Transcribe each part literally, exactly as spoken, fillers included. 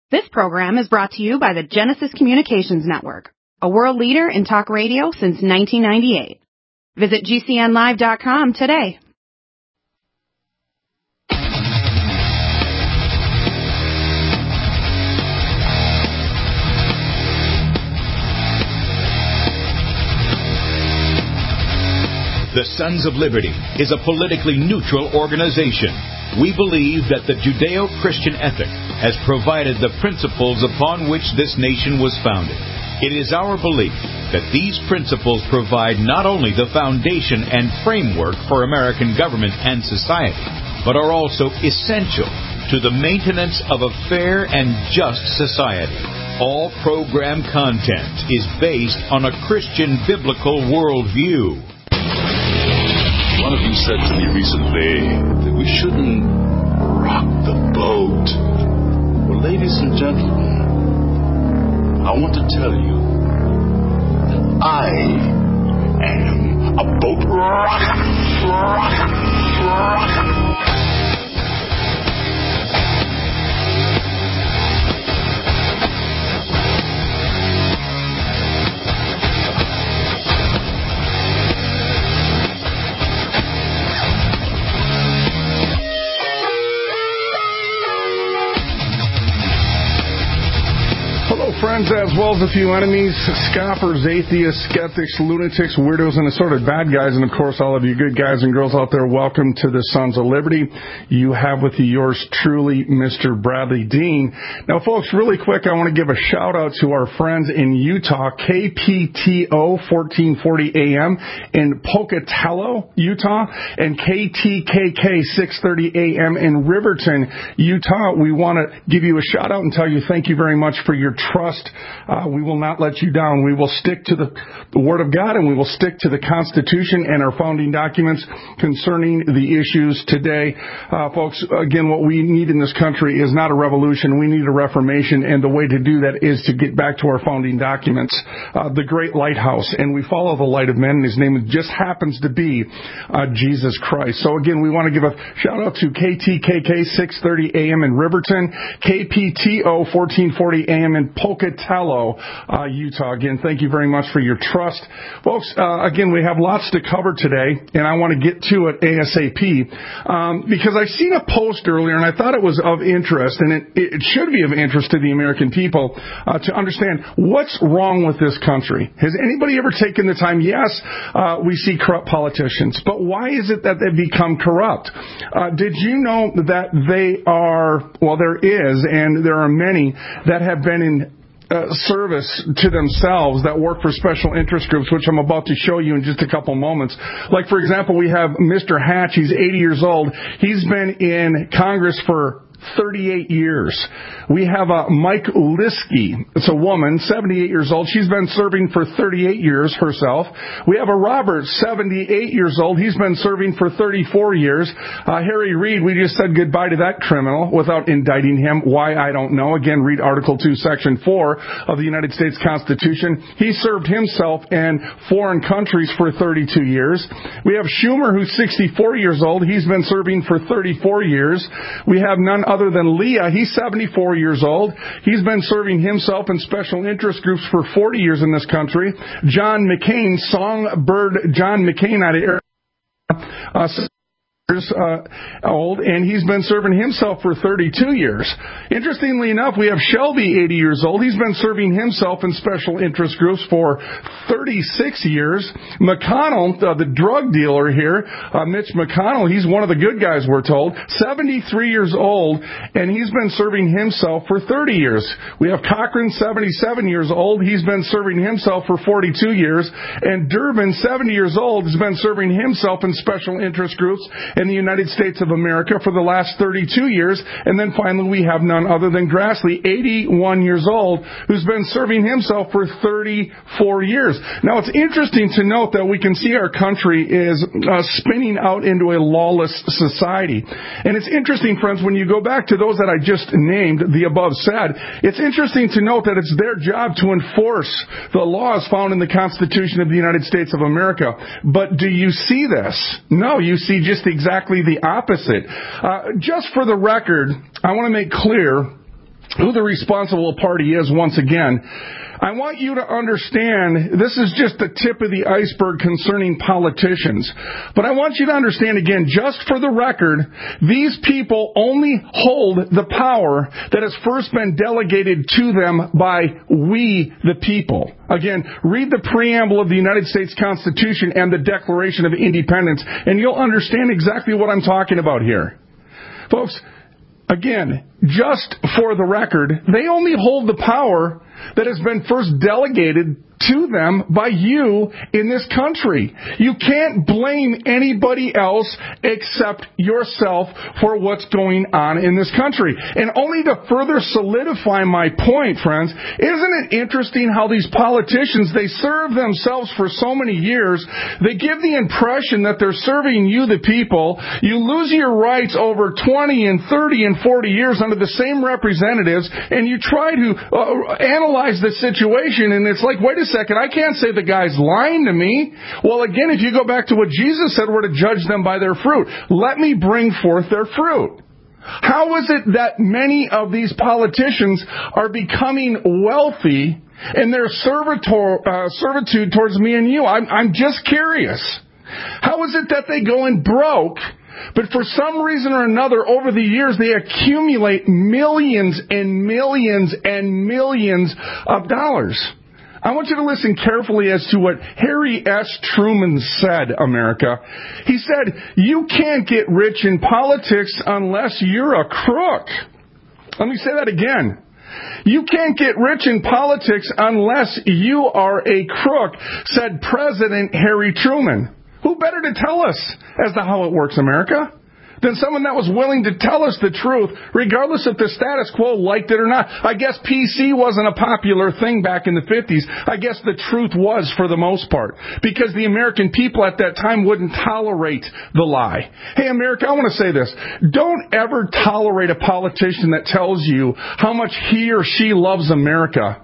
This program is brought to you by the Genesis Communications Network, a world leader in talk radio since nineteen ninety-eight. Visit G C N live dot com today. The Sons of Liberty is a politically neutral organization. We believe that the Judeo-Christian ethic has provided the principles upon which this nation was founded. It is our belief that these principles provide not only the foundation and framework for American government and society, but are also essential to the maintenance of a fair and just society. All program content is based on a Christian biblical worldview. One of you said to me recently that we shouldn't rock the boat. Well, ladies and gentlemen, I want to tell you that I am a boat rocker, rocker, rocker. Friends, as well as a few enemies, scoffers, atheists, skeptics, lunatics, weirdos, and assorted bad guys, and of course all of you good guys and girls out there, welcome to the Sons of Liberty. You have with you yours truly, Mister Bradley Dean. Now folks, really quick, I want to give a shout out to our friends in Utah, K P T O fourteen forty A M in Pocatello, Utah, and K T K K six thirty A M in Riverton, Utah. We want to give you a shout out and tell you thank you very much for your trust. Uh, we will not let you down. We will stick to the, the Word of God, and we will stick to the Constitution and our founding documents concerning the issues today. Uh, folks, again, what we need in this country is not a revolution. We need a reformation, and the way to do that is to get back to our founding documents, uh, the great lighthouse, and we follow the light of men, and his name just happens to be uh, Jesus Christ. So again, we want to give a shout out to K T K K six thirty A M in Riverton, K P T O fourteen forty A M in Pocatello, uh, Utah. Again, thank you very much for your trust. Folks, uh, again, we have lots to cover today, and I want to get to it ASAP, um, because I've seen a post earlier, and I thought it was of interest, and it, it should be of interest to the American people uh, to understand what's wrong with this country. Has anybody ever taken the time? Yes, uh, we see corrupt politicians, but why is it that they've become corrupt? Uh, did you know that they are, well, there is, and there are many that have been in Uh, service to themselves that work for special interest groups, which I'm about to show you in just a couple moments. Like, for example, we have Mister Hatch. He's eighty years old. He's been in Congress for thirty-eight years. We have uh, Mike Liskey. It's a woman, seventy-eight years old. She's been serving for thirty-eight years herself. We have a Robert, seventy-eight years old. He's been serving for thirty-four years. Uh, Harry Reid, we just said goodbye to that criminal without indicting him. Why, I don't know. Again, read Article two, Section four of the United States Constitution. He served himself in foreign countries for thirty-two years. We have Schumer, who's sixty-four years old. He's been serving for thirty-four years. We have none other than Leah. He's seventy-four years old. He's been serving himself in special interest groups for forty years in this country. John McCain, Songbird John McCain out of Arizona, uh, years uh, old, and he's been serving himself for thirty-two years. Interestingly enough, we have Shelby, eighty years old. He's been serving himself in special interest groups for thirty-six years. McConnell, uh, the drug dealer here, uh, Mitch McConnell, he's one of the good guys, we're told, seventy-three years old, and he's been serving himself for thirty years. We have Cochran, seventy-seven years old. He's been serving himself for forty-two years. And Durbin, seventy years old, has been serving himself in special interest groups in the United States of America for the last thirty-two years. And then finally, we have none other than Grassley, eighty-one years old, who's been serving himself for thirty-four years. Now, it's interesting to note that we can see our country is uh, spinning out into a lawless society. And it's interesting, friends, when you go back to those that I just named, the above said, it's interesting to note that it's their job to enforce the laws found in the Constitution of the United States of America. But do you see this? No, you see just exactly the opposite. Uh, just for the record, I want to make clear who the responsible party is once again. I want you to understand this is just the tip of the iceberg concerning politicians. But I want you to understand again, just for the record, these people only hold the power that has first been delegated to them by we, the people. Again, read the preamble of the United States Constitution and the Declaration of Independence, and you'll understand exactly what I'm talking about here. Folks, again, just for the record, they only hold the power that has been first delegated to them by you in this country. You can't blame anybody else except yourself for what's going on in this country. And only to further solidify my point, friends, isn't it interesting how these politicians, they serve themselves for so many years, they give the impression that they're serving you, the people. You lose your rights over twenty and thirty and forty years under the same representatives, and you try to uh, analyze the situation, and it's like, wait a second, I can't say the guy's lying to me. Well, again, if you go back to what Jesus said, we're to judge them by their fruit. Let me bring forth their fruit. How is it that many of these politicians are becoming wealthy in their servitor, uh, servitude towards me and you? I'm, I'm just curious. How is it that they go in broke, but for some reason or another, over the years, they accumulate millions and millions and millions of dollars? I want you to listen carefully as to what Harry S. Truman said, America. He said, you can't get rich in politics unless you're a crook. Let me say that again. You can't get rich in politics unless you are a crook, said President Harry Truman. Who better to tell us as to how it works, America, than someone that was willing to tell us the truth, regardless if the status quo liked it or not? I guess P C wasn't a popular thing back in the fifties. I guess the truth was for the most part, because the American people at that time wouldn't tolerate the lie. Hey, America, I want to say this. Don't ever tolerate a politician that tells you how much he or she loves America.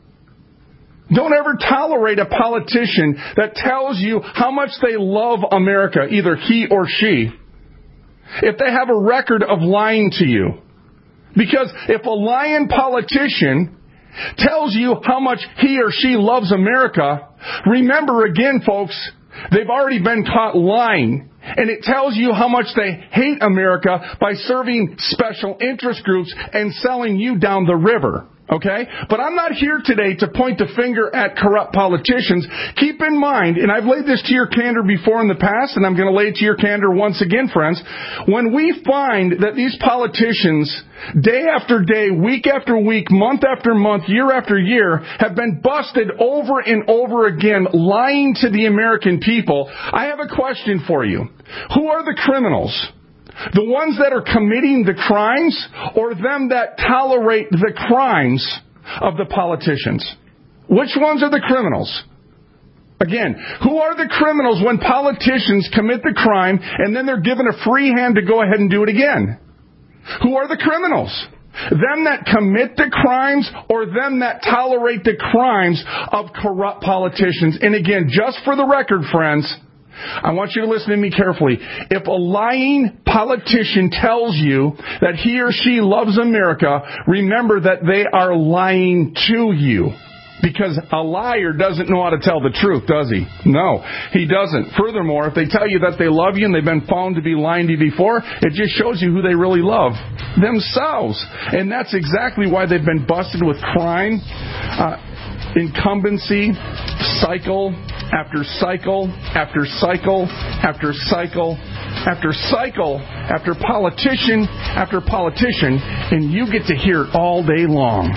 Don't ever tolerate a politician that tells you how much they love America, either he or she, if they have a record of lying to you. Because if a lying politician tells you how much he or she loves America, remember again, folks, they've already been caught lying. And it tells you how much they hate America by serving special interest groups and selling you down the river. Okay? But I'm not here today to point the finger at corrupt politicians. Keep in mind, and I've laid this to your candor before in the past, and I'm going to lay it to your candor once again, friends. When we find that these politicians, day after day, week after week, month after month, year after year, have been busted over and over again lying to the American people, I have a question for you. Who are the criminals? The ones that are committing the crimes, or them that tolerate the crimes of the politicians? Which ones are the criminals? Again, who are the criminals when politicians commit the crime and then they're given a free hand to go ahead and do it again? Who are the criminals? Them that commit the crimes, or them that tolerate the crimes of corrupt politicians? And again, just for the record, friends, I want you to listen to me carefully. If a lying politician tells you that he or she loves America, remember that they are lying to you. Because a liar doesn't know how to tell the truth, does he? No, he doesn't. Furthermore, if they tell you that they love you and they've been found to be lying to you before, it just shows you who they really love. Themselves. And that's exactly why they've been busted with crime, uh, incumbency, cycle after cycle after cycle after cycle after cycle after politician after politician, and you get to hear it all day long.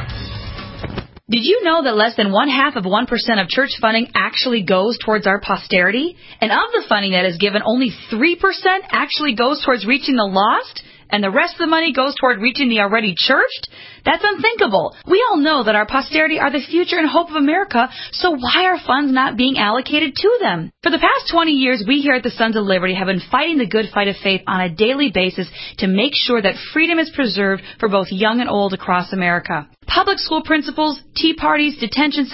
Did you know that less than one half of one percent of church funding actually goes towards our posterity? And of the funding that is given, only three percent actually goes towards reaching the lost? And the rest of the money goes toward reaching the already churched? That's unthinkable. We all know that our posterity are the future and hope of America, so why are funds not being allocated to them? For the past twenty years, we here at the Sons of Liberty have been fighting the good fight of faith on a daily basis to make sure that freedom is preserved for both young and old across America. Public school principals, tea parties, detention centers,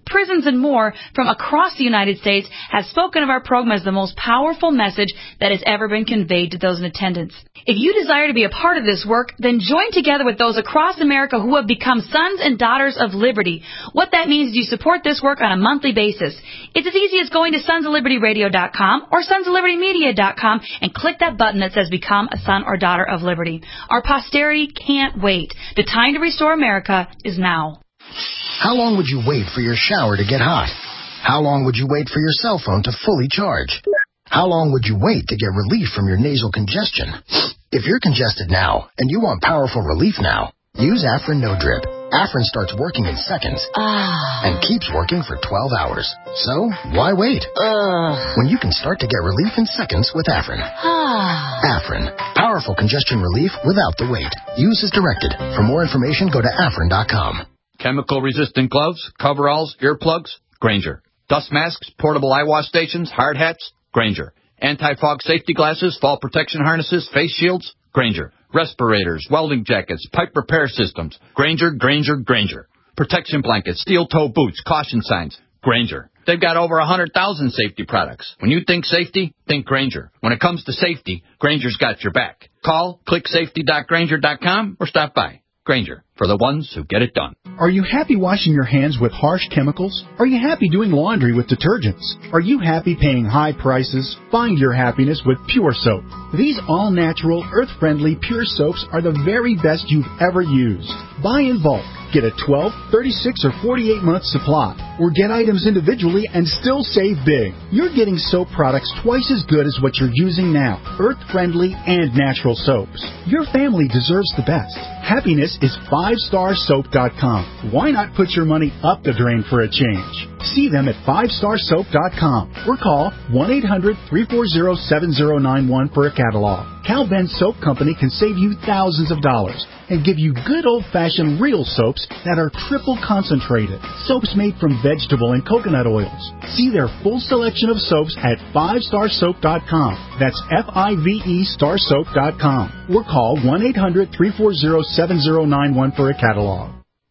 prisons, and more from across the United States have spoken of our program as the most powerful message that has ever been conveyed to those in attendance. If you desire to be a part of this work, then join together with those across America who have become sons and daughters of liberty. What that means is you support this work on a monthly basis. It's as easy as going to sons of liberty radio dot com or sons of liberty media dot com and click that button that says Become a Son or Daughter of Liberty. Our posterity can't wait. The time to restore America is now. How long would you wait for your shower to get hot? How long would you wait for your cell phone to fully charge? How long would you wait to get relief from your nasal congestion? If you're congested now and you want powerful relief now, use Afrin No Drip. Afrin starts working in seconds ah. and keeps working for twelve hours. So, why wait? Uh. When you can start to get relief in seconds with Afrin. Ah. Afrin. Powerful congestion relief without the wait. Use as directed. For more information, go to afrin dot com. Chemical-resistant gloves, coveralls, earplugs, Grainger. Dust masks, portable eye wash stations, hard hats, Grainger. Anti-fog safety glasses, fall protection harnesses, face shields, Grainger. Respirators, welding jackets, pipe repair systems, Grainger, Grainger, Grainger. Protection blankets, steel-toe boots, caution signs, Grainger. They've got over one hundred thousand safety products. When you think safety, think Grainger. When it comes to safety, Grainger's got your back. Call, click safety dot grainger dot com, or stop by. Grainger, for the ones who get it done. Are you happy washing your hands with harsh chemicals? Are you happy doing laundry with detergents? Are you happy paying high prices? Find your happiness with Pure Soap. These all-natural, earth-friendly Pure Soaps are the very best you've ever used. Buy in bulk. Get a twelve, thirty-six, or forty-eight month supply. Or get items individually and still save big. You're getting soap products twice as good as what you're using now. Earth-friendly and natural soaps. Your family deserves the best. Happiness is five star soap dot com. Why not put your money up the drain for a change? See them at five star soap dot com or call one eight hundred, three four zero, seven zero nine one for a catalog. Cal Ben Soap Company can save you thousands of dollars and give you good old-fashioned real soaps that are triple concentrated. Soaps made from vegetable and coconut oils. See their full selection of soaps at five star soap dot com. That's F I V E star soap dot com. Or call one eight hundred, three four zero, seven zero nine one for a catalog.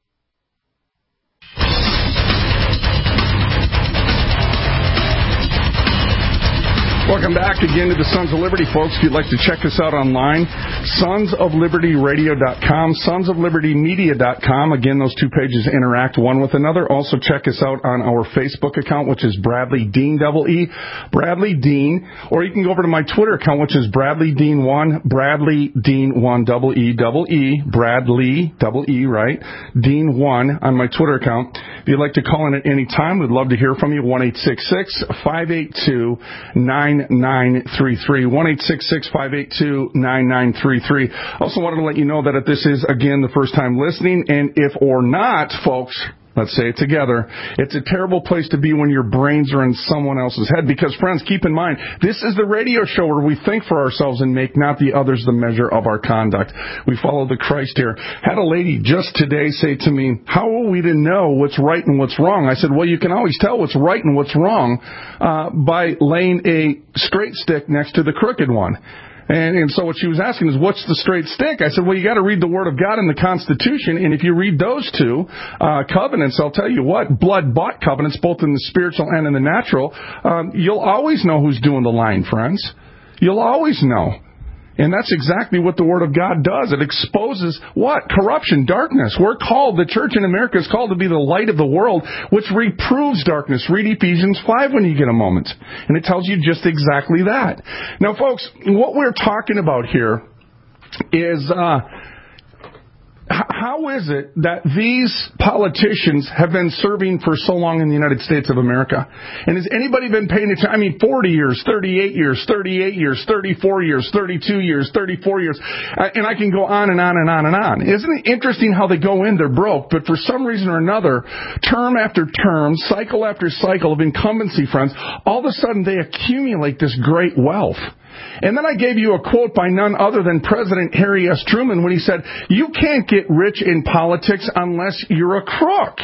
Welcome back again to the Sons of Liberty, folks. If you'd like to check us out online, sons of liberty radio dot com, sons of liberty media dot com. Again, those two pages interact one with another. Also, check us out on our Facebook account, which is Bradley Dean, double E, Bradley Dean. Or you can go over to my Twitter account, which is Bradley Dean one, Bradley Dean one, double E, double E, Bradley, double E, right? Dean one on my Twitter account. If you'd like to call in at any time, we'd love to hear from you. one eight six six, five eight two, nine nine three three. one eight six six, five eight two, nine nine three three. Also wanted to let you know that if this is, again, the first time listening, and if or not, folks, let's say it together, it's a terrible place to be when your brains are in someone else's head. Because, friends, keep in mind, this is the radio show where we think for ourselves and make not the others the measure of our conduct. We follow the Christ here. Had a lady just today say to me, how will we to know what's right and what's wrong? I said, well, you can always tell what's right and what's wrong uh, by laying a straight stick next to the crooked one. And, and so what she was asking is, what's the straight stick? I said, well, you got to read the Word of God in the Constitution, and if you read those two uh, covenants, I'll tell you what, blood-bought covenants, both in the spiritual and in the natural, um, you'll always know who's doing the lying, friends. You'll always know. And that's exactly what the Word of God does. It exposes what? Corruption, darkness. We're called, the church in America is called to be the light of the world, which reproves darkness. Read Ephesians five when you get a moment. And it tells you just exactly that. Now, folks, what we're talking about here is... Uh, How is it that these politicians have been serving for so long in the United States of America? And has anybody been paying attention? I mean, forty years, thirty-eight years, thirty-eight years, thirty-four years, thirty-two years, thirty-four years, uh, and I can go on and on and on and on. Isn't it interesting how they go in, they're broke, but for some reason or another, term after term, cycle after cycle of incumbency, friends, all of a sudden they accumulate this great wealth. And then I gave you a quote by none other than President Harry S. Truman when he said, you can't get rich in politics unless you're a crook.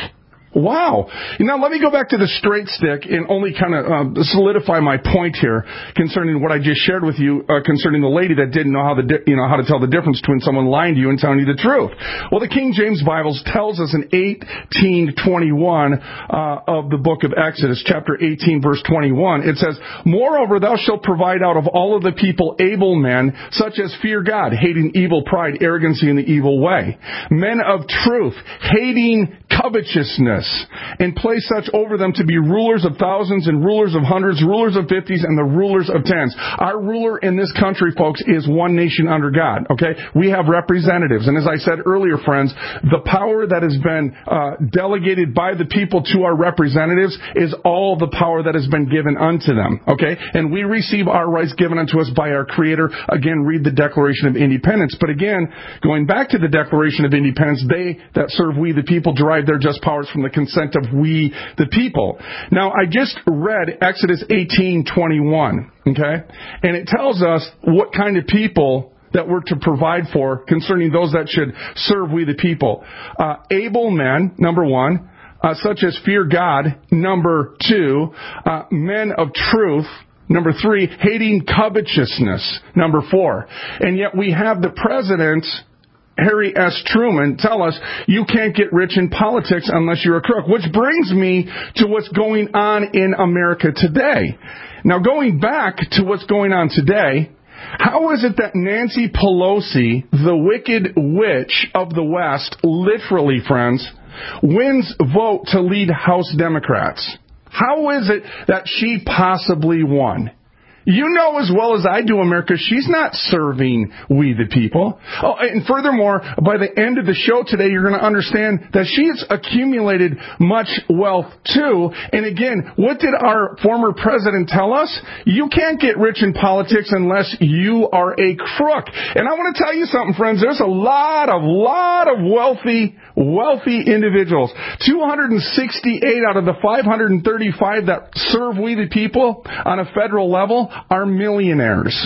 Wow. Now, let me go back to the straight stick and only kind of um, solidify my point here concerning what I just shared with you uh, concerning the lady that didn't know how the di- you know how to tell the difference between someone lying to you and telling you the truth. Well, the King James Bible tells us in eighteen twenty-one uh, of the book of Exodus, chapter eighteen, verse twenty-one, it says, "Moreover, thou shalt provide out of all of the people able men, such as fear God, hating evil, pride, arrogancy, and the evil way. Men of truth, hating covetousness, and place such over them to be rulers of thousands and rulers of hundreds, rulers of fifties, and the rulers of tens." Our ruler in this country, folks, is one nation under God, okay? We have representatives. And as I said earlier, friends, the power that has been uh, delegated by the people to our representatives is all the power that has been given unto them, okay? And we receive our rights given unto us by our Creator. Again, read the Declaration of Independence. But again, going back to the Declaration of Independence, they that serve we the people derive their just powers from the consent of we the people. Now, I just read Exodus eighteen twenty-one, okay? And it tells us what kind of people that we're to provide for concerning those that should serve we the people. Uh, able men, number one, uh, such as fear God, number two, uh, men of truth, number three, hating covetousness, number four. And yet we have the president, Harry S. Truman, tell us you can't get rich in politics unless you're a crook, which brings me to what's going on in America today. Now, going back to what's going on today, how is it that Nancy Pelosi, the wicked witch of the West, literally, friends, wins vote to lead House Democrats? How is it that she possibly won? You know as well as I do, America, she's not serving we the people. Oh, and furthermore, by the end of the show today, you're going to understand that she's accumulated much wealth too. And again, what did our former president tell us? You can't get rich in politics unless you are a crook. And I want to tell you something, friends. There's a lot of, lot of wealthy, wealthy individuals. two hundred sixty-eight out of the five hundred thirty-five that serve we the people on a federal level are millionaires.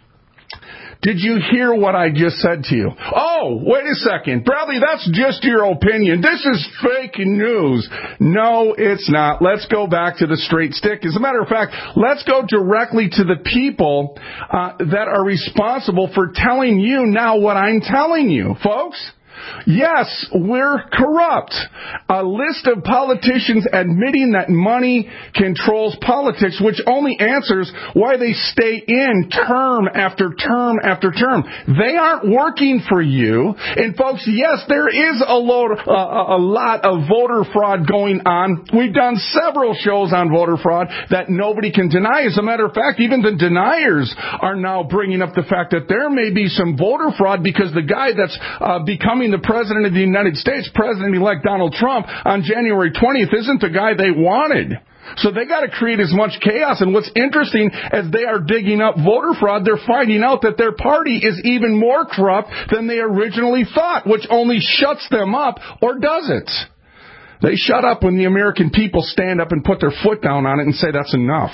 Did you hear what I just said to you? Oh, wait a second. Bradley, that's just your opinion. This is fake news. No, it's not. Let's go back to the straight stick. As a matter of fact, let's go directly to the people uh, that are responsible for telling you now what I'm telling you, folks. Yes, we're corrupt. A list of politicians admitting that money controls politics, which only answers why they stay in term after term after term. They aren't working for you. And folks, yes, there is a, load, uh, a lot of voter fraud going on. We've done several shows on voter fraud that nobody can deny. As a matter of fact, even the deniers are now bringing up the fact that there may be some voter fraud because the guy that's uh, becoming the President of the United States, President-elect Donald Trump, on January twentieth isn't the guy they wanted. So they got to create as much chaos. And what's interesting, as they are digging up voter fraud, they're finding out that their party is even more corrupt than they originally thought, which only shuts them up, or does it? They shut up when the American people stand up and put their foot down on it and say that's enough.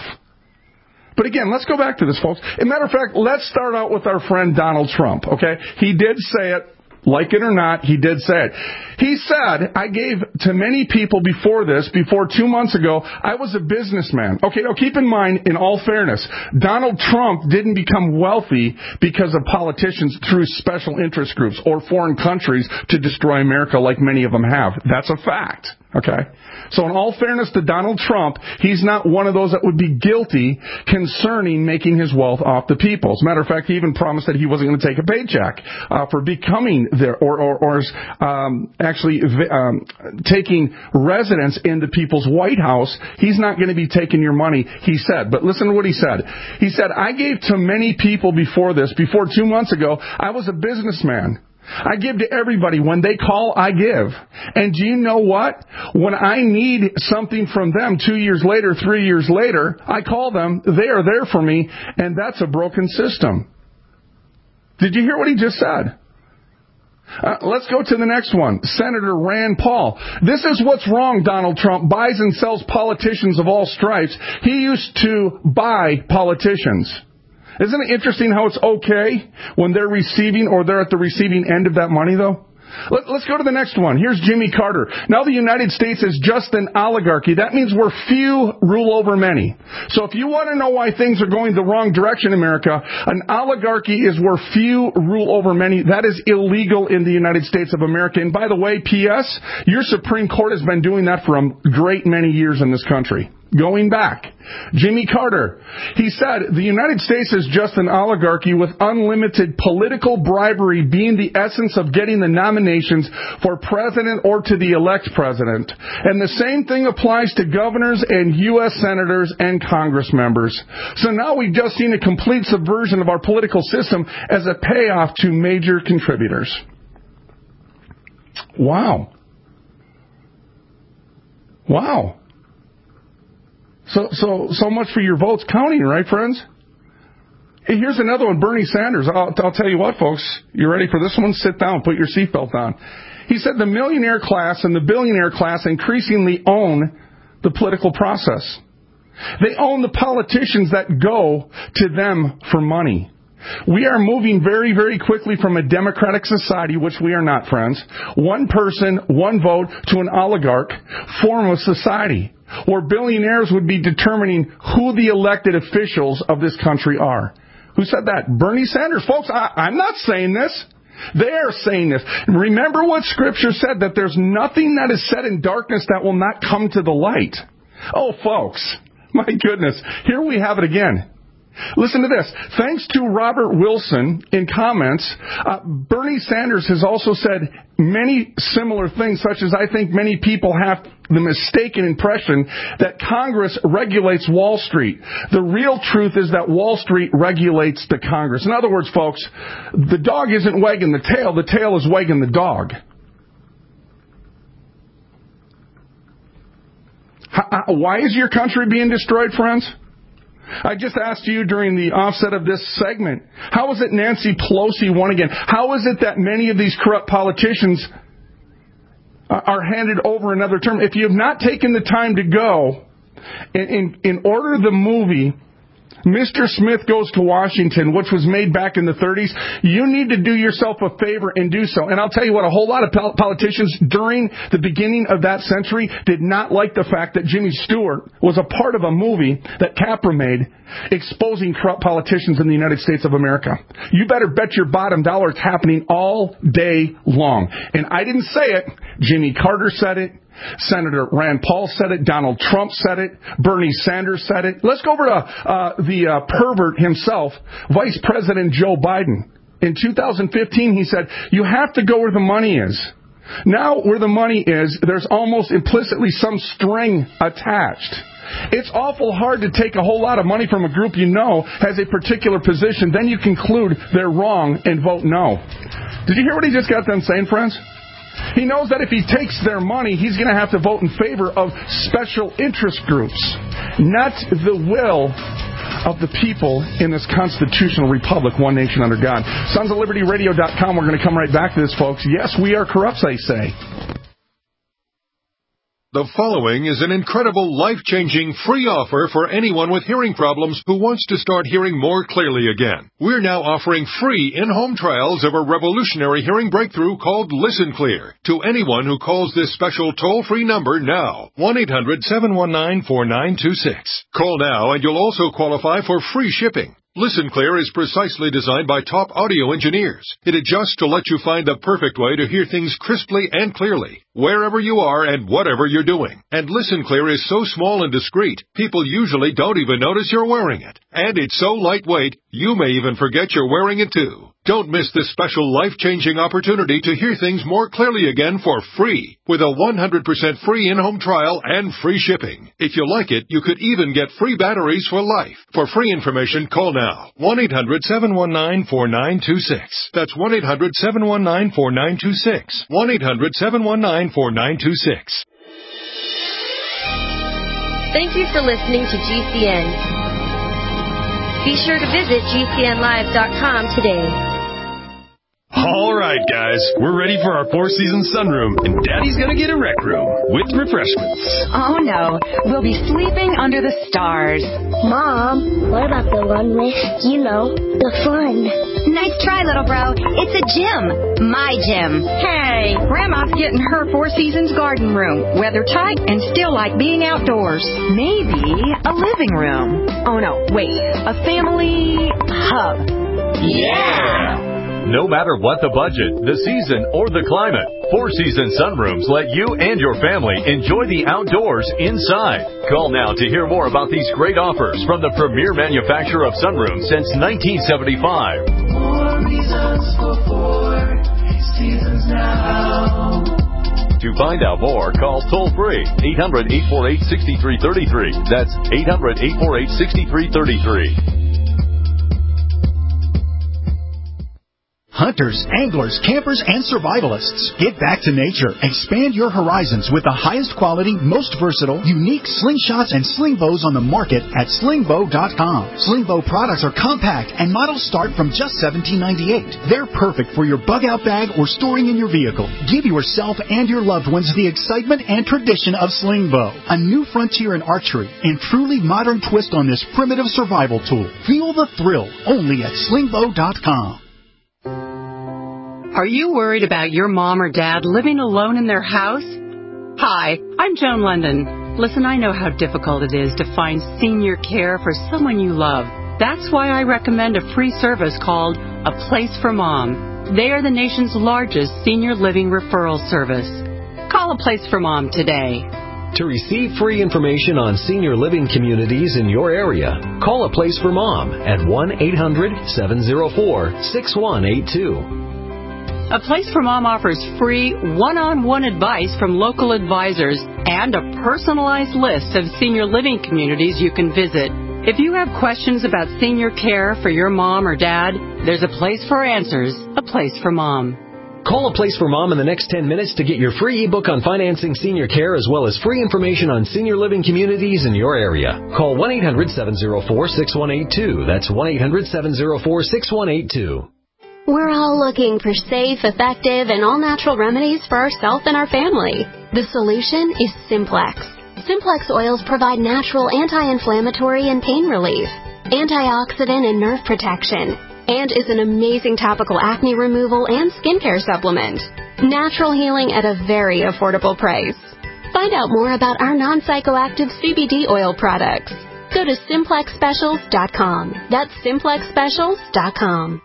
But again, let's go back to this, folks. As a matter of fact, let's start out with our friend Donald Trump, okay? He did say it. Like it or not, he did say it. He said, I gave to many people before this, before two months ago, I was a businessman. Okay, now keep in mind, in all fairness, Donald Trump didn't become wealthy because of politicians through special interest groups or foreign countries to destroy America like many of them have. That's a fact. Okay? So in all fairness to Donald Trump, he's not one of those that would be guilty concerning making his wealth off the people. As a matter of fact, he even promised that he wasn't going to take a paycheck uh, for becoming there or, or, or um, actually um, taking residence in the people's White House. He's not going to be taking your money, he said. But listen to what he said. He said, I gave to many people before this, before two months ago, I was a businessman. I give to everybody. When they call, I give. And do you know what? When I need something from them two years later, three years later, I call them. They are there for me. And that's a broken system. Did you hear what he just said? Uh, let's go to the next one. Senator Rand Paul. This is what's wrong, Donald Trump. Buys and sells politicians of all stripes. He used to buy politicians. Isn't it interesting how it's okay when they're receiving or they're at the receiving end of that money, though? Let, let's go to the next one. Here's Jimmy Carter. Now the United States is just an oligarchy. That means we're few rule over many. So if you want to know why things are going the wrong direction, America, an oligarchy is where few rule over many. That is illegal in the United States of America. And by the way, P S, your Supreme Court has been doing that for a great many years in this country. Going back, Jimmy Carter, he said, the United States is just an oligarchy with unlimited political bribery being the essence of getting the nominations for president or to the elect president. And the same thing applies to governors and U S senators and Congress members. So now we've just seen a complete subversion of our political system as a payoff to major contributors. Wow. Wow. So, so, so much for your votes counting, right, friends? Hey, here's another one, Bernie Sanders. I'll, I'll tell you what, folks. You ready for this one? Sit down, put your seatbelt on. He said the millionaire class and the billionaire class increasingly own the political process. They own the politicians that go to them for money. We are moving very, very quickly from a democratic society, which we are not, friends, one person, one vote, to an oligarch form of society, where billionaires would be determining who the elected officials of this country are. Who said that? Bernie Sanders. Folks, I, I'm not saying this. They are saying this. Remember what Scripture said, that there's nothing that is set in darkness that will not come to the light. Oh, folks, my goodness. Here we have it again. Listen to this. Thanks to Robert Wilson in comments, uh, Bernie Sanders has also said many similar things, such as I think many people have the mistaken impression that Congress regulates Wall Street. The real truth is that Wall Street regulates the Congress. In other words, folks, the dog isn't wagging the tail, the tail is wagging the dog. Why is your country being destroyed, friends? I just asked you during the offset of this segment, how is it Nancy Pelosi won again? How is it that many of these corrupt politicians are handed over another term? If you have not taken the time to go and in, in order the movie Mister Smith Goes to Washington, which was made back in the thirties, you need to do yourself a favor and do so. And I'll tell you what, a whole lot of politicians during the beginning of that century did not like the fact that Jimmy Stewart was a part of a movie that Capra made exposing corrupt politicians in the United States of America. You better bet your bottom dollar it's happening all day long. And I didn't say it. Jimmy Carter said it. Senator Rand Paul said it. Donald Trump said it. Bernie Sanders said it. Let's go over to uh, the uh, pervert himself, Vice President Joe Biden. In two thousand fifteen, he said, you have to go where the money is. Now, where the money is, there's almost implicitly some string attached. It's awful hard to take a whole lot of money from a group you know has a particular position, then you conclude they're wrong and vote no. Did you hear what he just got done saying, friends? He knows that if he takes their money, he's going to have to vote in favor of special interest groups, not the will of the people in this constitutional republic, one nation under God. Sons of Liberty Radio dot com. We're going to come right back to this, folks. Yes, we are corrupt, they say. The following is an incredible, life-changing, free offer for anyone with hearing problems who wants to start hearing more clearly again. We're now offering free in-home trials of a revolutionary hearing breakthrough called Listen Clear to anyone who calls this special toll-free number now, one eight hundred seven one nine four nine two six. Call now and you'll also qualify for free shipping. Listen Clear is precisely designed by top audio engineers. It adjusts to let you find the perfect way to hear things crisply and clearly, wherever you are and whatever you're doing. And Listen Clear is so small and discreet, people usually don't even notice you're wearing it. And it's so lightweight, you may even forget you're wearing it too. Don't miss this special life-changing opportunity to hear things more clearly again for free, with a one hundred percent free in-home trial and free shipping. If you like it, you could even get free batteries for life. For free information, call now, one eight hundred seven one nine four nine two six. That's one eight hundred seven one nine four nine two six. one eight hundred seven one nine four nine two six. Thank you for listening to G C N. Be sure to visit G C N live dot com today. All right, guys, we're ready for our Four Seasons sunroom, and Daddy's gonna get a rec room with refreshments. Oh, no. We'll be sleeping under the stars. Mom, what about the one with, you know, the fun? Nice try, little bro. It's a gym. My gym. Hey, Grandma's getting her Four Seasons garden room. Weather tight and still like being outdoors. Maybe a living room. Oh, no, wait. A family hub. Yeah! No matter what the budget, the season, or the climate, Four Seasons Sunrooms let you and your family enjoy the outdoors inside. Call now to hear more about these great offers from the premier manufacturer of sunrooms since nineteen seventy-five. More reasons for Four Seasons now. To find out more, call toll-free eight hundred, eight four eight, six three three three. That's eight hundred, eight four eight, six three three three. Hunters, anglers, campers, and survivalists. Get back to nature. Expand your horizons with the highest quality, most versatile, unique slingshots and sling bows on the market at sling bow dot com. Sling bow products are compact and models start from just seventeen ninety-eight. They're perfect for your bug-out bag or storing in your vehicle. Give yourself and your loved ones the excitement and tradition of sling bow. A new frontier in archery and truly modern twist on this primitive survival tool. Feel the thrill only at sling bow dot com. Are you worried about your mom or dad living alone in their house? Hi, I'm Joan London. Listen, I know how difficult it is to find senior care for someone you love. That's why I recommend a free service called A Place for Mom. They are the nation's largest senior living referral service. Call A Place for Mom today. To receive free information on senior living communities in your area, call A Place for Mom at one eight hundred, seven oh four, six one eight two. A Place for Mom offers free one-on-one advice from local advisors and a personalized list of senior living communities you can visit. If you have questions about senior care for your mom or dad, there's a place for answers, A Place for Mom. Call A Place for Mom in the next ten minutes to get your free ebook on financing senior care as well as free information on senior living communities in your area. Call one eight hundred, seven oh four, six one eight two. That's one eight hundred, seven oh four, six one eight two. We're all looking for safe, effective, and all-natural remedies for ourselves and our family. The solution is Simplex. Simplex oils provide natural anti-inflammatory and pain relief, antioxidant and nerve protection, and is an amazing topical acne removal and skincare supplement. Natural healing at a very affordable price. Find out more about our non-psychoactive C B D oil products. Go to simplex specials dot com. That's simplex specials dot com.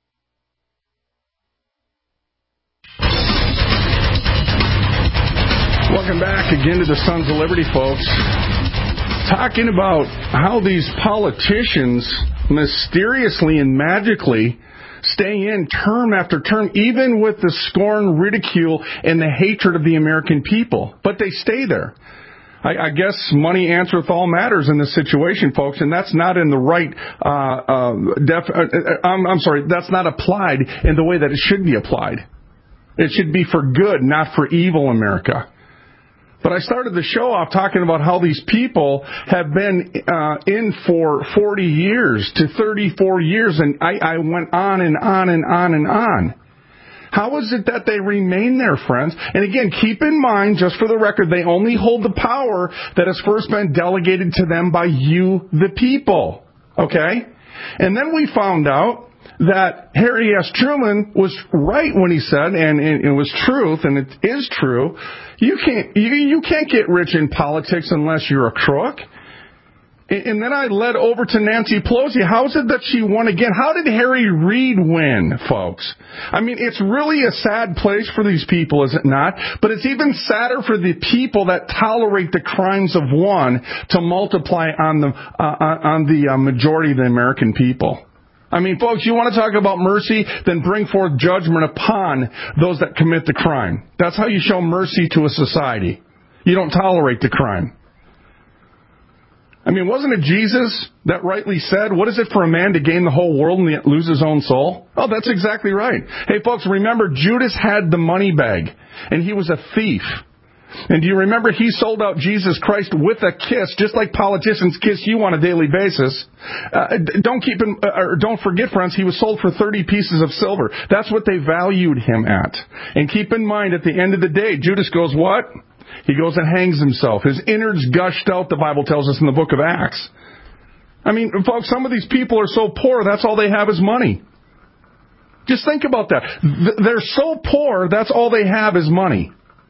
Welcome back again to the Sons of Liberty, folks. Talking about how these politicians mysteriously and magically stay in term after term, even with the scorn, ridicule, and the hatred of the American people. But they stay there. I, I guess money answereth all matters in this situation, folks, and that's not in the right, uh, uh, def- uh, I'm, I'm sorry, that's not applied in the way that it should be applied. It should be for good, not for evil, America. But I started the show off talking about how these people have been uh, in for forty years to thirty-four years, and I, I went on and on and on and on. How is it that they remain there, friends? And again, keep in mind, just for the record, they only hold the power that has first been delegated to them by you, the people. Okay? And then we found out that Harry S. Truman was right when he said, and it was truth, and it is true, you can't you, you can't get rich in politics unless you're a crook. And then I led over to Nancy Pelosi. How is it that she won again? How did Harry Reid win, folks? I mean, it's really a sad place for these people, is it not? But it's even sadder for the people that tolerate the crimes of one to multiply on the uh, on the uh, majority of the American people. I mean, folks, you want to talk about mercy, then bring forth judgment upon those that commit the crime. That's how you show mercy to a society. You don't tolerate the crime. I mean, wasn't it Jesus that rightly said, what is it for a man to gain the whole world and yet lose his own soul? Oh, that's exactly right. Hey, folks, remember, Judas had the money bag, and he was a thief. And do you remember he sold out Jesus Christ with a kiss, just like politicians kiss you on a daily basis? Uh, don't keep in, uh, or don't forget, friends, he was sold for thirty pieces of silver. That's what they valued him at. And keep in mind, at the end of the day, Judas goes what? He goes and hangs himself. His innards gushed out, the Bible tells us in the book of Acts. I mean, folks, some of these people are so poor, that's all they have is money. Just think about that. They're so poor, that's all they have is money.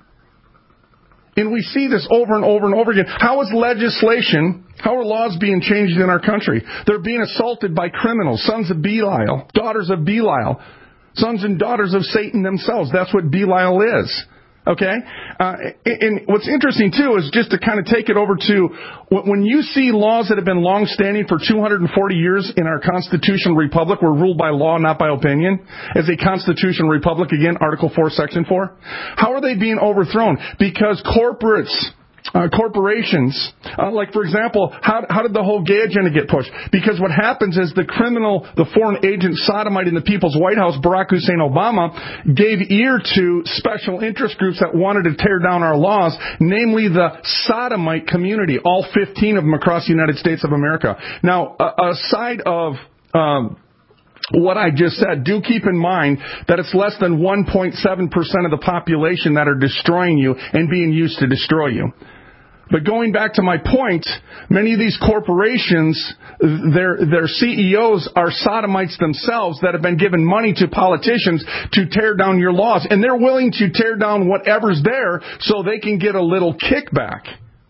And we see this over and over and over again. How is legislation, how are laws being changed in our country? They're being assaulted by criminals, sons of Belial, daughters of Belial, sons and daughters of Satan themselves. That's what Belial is. Okay? Uh, and what's interesting, too, is just to kind of take it over to when you see laws that have been long-standing for two hundred forty years in our constitutional republic, we're ruled by law, not by opinion, as a constitutional republic, again, Article four, Section four. How are they being overthrown? Because corporates, uh, corporations, uh, like, for example, how, how did the whole gay agenda get pushed? Because what happens is the criminal, the foreign agent sodomite in the People's White House, Barack Hussein Obama, gave ear to special interest groups that wanted to tear down our laws, namely the sodomite community, all fifteen of them across the United States of America. Now, uh, aside of um, what I just said, do keep in mind that it's less than one point seven percent of the population that are destroying you and being used to destroy you. But going back to my point, many of these corporations, their their C E Os are sodomites themselves that have been given money to politicians to tear down your laws. And they're willing to tear down whatever's there so they can get a little kickback.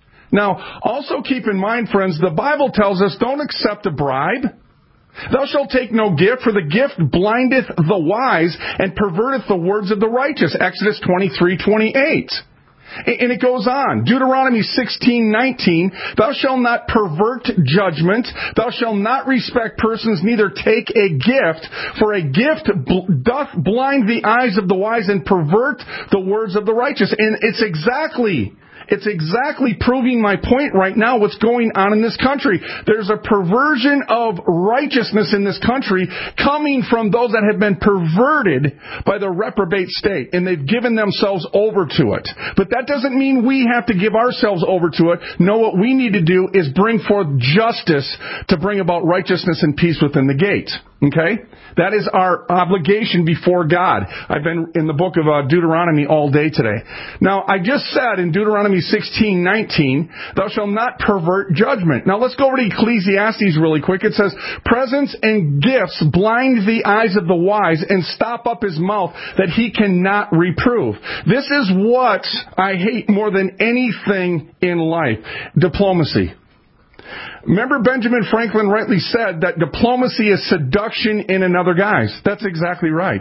Now, also keep in mind, friends, the Bible tells us don't accept a bribe. Thou shalt take no gift, for the gift blindeth the wise and perverteth the words of the righteous. Exodus twenty-three twenty-eight. And it goes on. Deuteronomy sixteen nineteen, thou shalt not pervert judgment, thou shalt not respect persons, neither take a gift, for a gift doth blind the eyes of the wise and pervert the words of the righteous. And it's exactly It's exactly proving my point right now, what's going on in this country. There's a perversion of righteousness in this country coming from those that have been perverted by the reprobate state, and they've given themselves over to it. But that doesn't mean we have to give ourselves over to it. No, what we need to do is bring forth justice to bring about righteousness and peace within the gate. Okay? That is our obligation before God. I've been in the book of uh, Deuteronomy all day today. Now, I just said in Deuteronomy sixteen nineteen, thou shalt not pervert judgment. Now, let's go over to Ecclesiastes really quick. It says, presents and gifts blind the eyes of the wise and stop up his mouth that he cannot reprove. This is what I hate more than anything in life. Diplomacy. Remember, Benjamin Franklin rightly said that diplomacy is seduction in another guise. That's exactly right.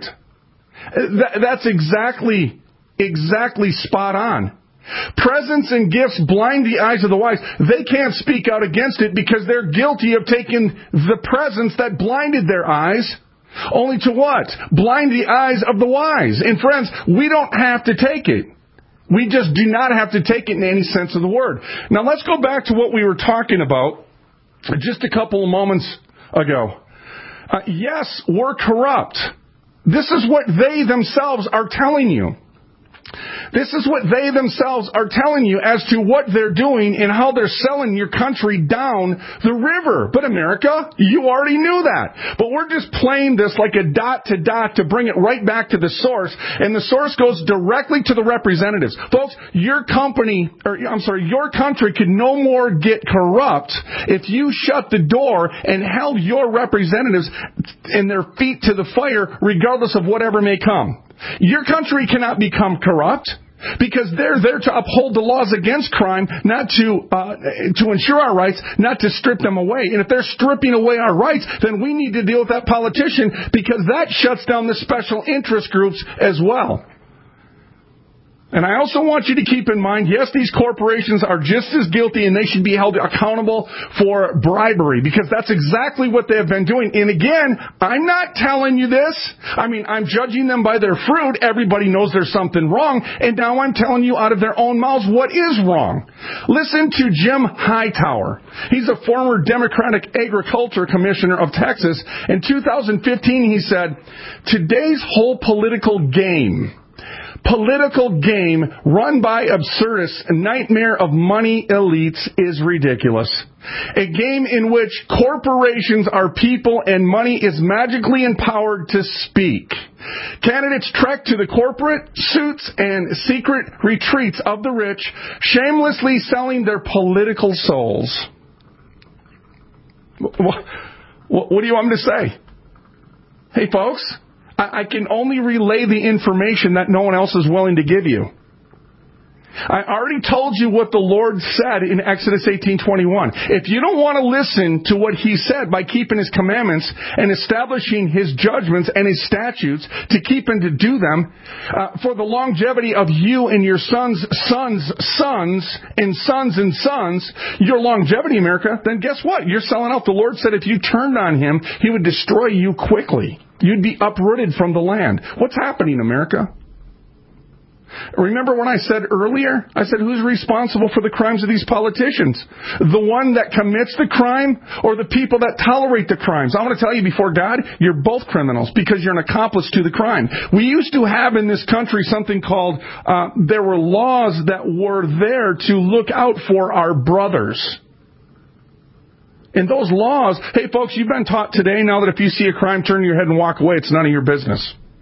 That, that's exactly, exactly spot on. Presents and gifts blind the eyes of the wise. They can't speak out against it because they're guilty of taking the presents that blinded their eyes. Only to what? Blind the eyes of the wise. And friends, we don't have to take it. We just do not have to take it in any sense of the word. Now let's go back to what we were talking about just a couple of moments ago. Uh, yes, we're corrupt. This is what they themselves are telling you. This is what they themselves are telling you as to what they're doing and how they're selling your country down the river. But America, you already knew that. But we're just playing this like a dot to dot to bring it right back to the source. And the source goes directly to the representatives. Folks, your company, or I'm sorry, your country could no more get corrupt if you shut the door and held your representatives and their feet to the fire regardless of whatever may come. Your country cannot become corrupt because they're there to uphold the laws against crime, not to uh, to ensure our rights, not to strip them away. And if they're stripping away our rights, then we need to deal with that politician because that shuts down the special interest groups as well. And I also want you to keep in mind, yes, these corporations are just as guilty and they should be held accountable for bribery because that's exactly what they have been doing. And again, I'm not telling you this. I mean, I'm judging them by their fruit. Everybody knows there's something wrong. And now I'm telling you out of their own mouths what is wrong. Listen to Jim Hightower. He's a former Democratic Agriculture Commissioner of Texas. In two thousand fifteen, he said, today's whole political game political game run by absurdists, nightmare of money elites, is ridiculous. A game in which corporations are people and money is magically empowered to speak. Candidates trek to the corporate suits and secret retreats of the rich, shamelessly selling their political souls. What, what do you want me to say? Hey, folks, I, I can only relay the information that no one else is willing to give you. I already told you what the Lord said in Exodus eighteen twenty-one. If you don't want to listen to what He said by keeping His commandments and establishing His judgments and His statutes to keep and to do them, uh, for the longevity of you and your sons, sons, sons, and sons and sons, your longevity, America, then guess what? You're selling out. The Lord said if you turned on Him, He would destroy you quickly. You'd be uprooted from the land. What's happening, America? Remember when I said earlier, I said, who's responsible for the crimes of these politicians? The one that commits the crime or the people that tolerate the crimes? I want to tell you before God, you're both criminals because you're an accomplice to the crime. We used to have in this country something called, uh, there were laws that were there to look out for our brothers. And those laws, hey folks, you've been taught today now that if you see a crime, turn your head and walk away. It's none of your business.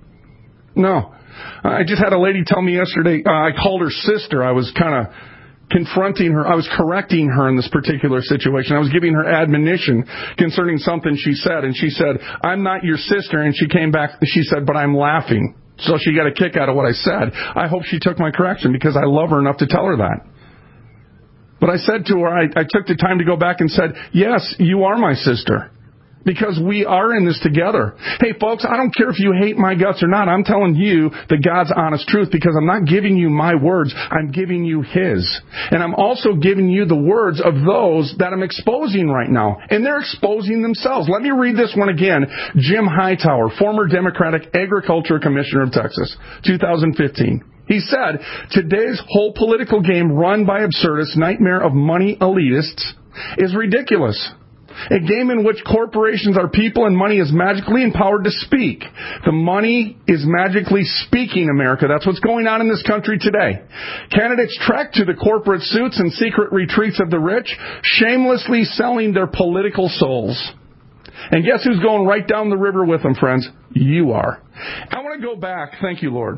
No. I just had a lady tell me yesterday, uh, I called her sister. I was kind of confronting her. I was correcting her in this particular situation. I was giving her admonition concerning something she said. And she said, I'm not your sister. And she came back, she said, but I'm laughing. So she got a kick out of what I said. I hope she took my correction because I love her enough to tell her that. But I said to her, I, I took the time to go back and said, yes, you are my sister. Because we are in this together. Hey, folks, I don't care if you hate my guts or not. I'm telling you the God's honest truth because I'm not giving you my words. I'm giving you His. And I'm also giving you the words of those that I'm exposing right now. And they're exposing themselves. Let me read this one again. Jim Hightower, former Democratic Agriculture Commissioner of Texas, two thousand fifteen. He said, today's whole political game run by absurdists, nightmare of money elitists, is ridiculous. A game in which corporations are people and money is magically empowered to speak. The money is magically speaking, America. That's what's going on in this country today. Candidates trek to the corporate suits and secret retreats of the rich, shamelessly selling their political souls. And guess who's going right down the river with them, friends? You are. I want to go back. Thank you, Lord.